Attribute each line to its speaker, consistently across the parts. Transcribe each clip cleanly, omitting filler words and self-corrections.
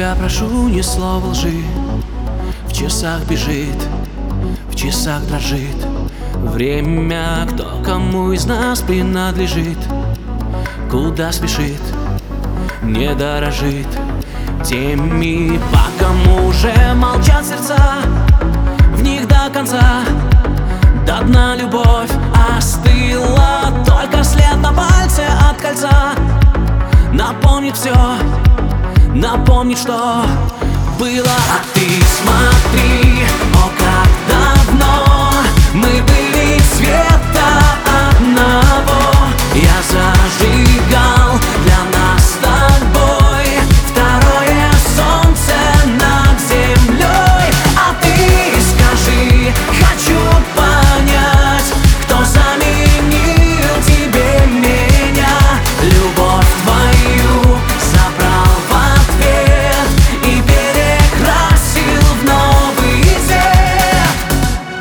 Speaker 1: тебя прошу, ни слова лжи. В часах бежит, в часах дрожит время, кто кому из нас принадлежит. Куда спешит, не дорожит теми, по кому уже молчат сердца. В них до конца, до дна любовь остыла, только след на пальце от кольца напомнит все, напомнит, что было. А ты смотри, о, как давно мы были цвета одного. Я зажигал для нас с тобой второе солнце над землей. А ты скажи, хочу понять, кто заменил тебе меня. Любовь твою забрал в ответ и перекрасил в новый цвет.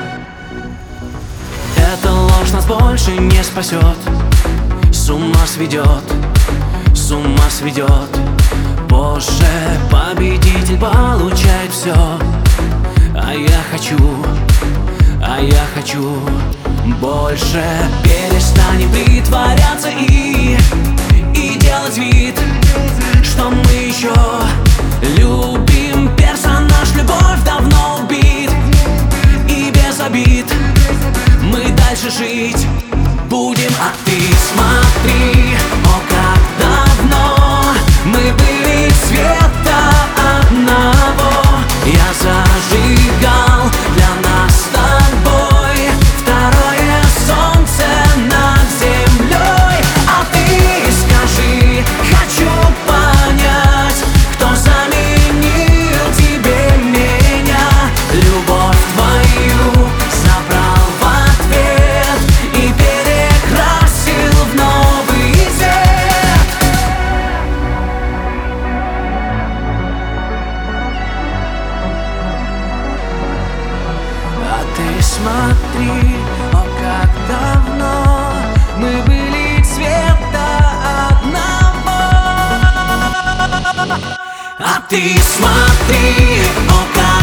Speaker 1: Эта ложь нас больше не спасет, с ума сведет, с ума сведет. Позже победитель получает все. А я хочу больше. Перестанем притворяться и делать вид, что мы еще любим. Персонаж любовь давно убит, и без обид мы дальше жить будем. А ты смотри, о, как давно мы были цвета одного. Я зажигал для нас с тобой второе солнце над землей. А ты скажи, хочу понять, кто заменил тебе меня. Любовь твою забрал в ответ и перекрасил в новый цвет. А ты смотри, о, как давно мы были цвета одного. А ты смотри, о, как